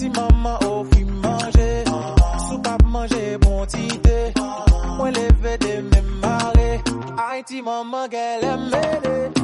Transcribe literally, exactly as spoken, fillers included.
Haïti maman offri manger. Sou pas manger bon tité. Moi levé de même marée. Haïti maman qu'elle aime m'aider.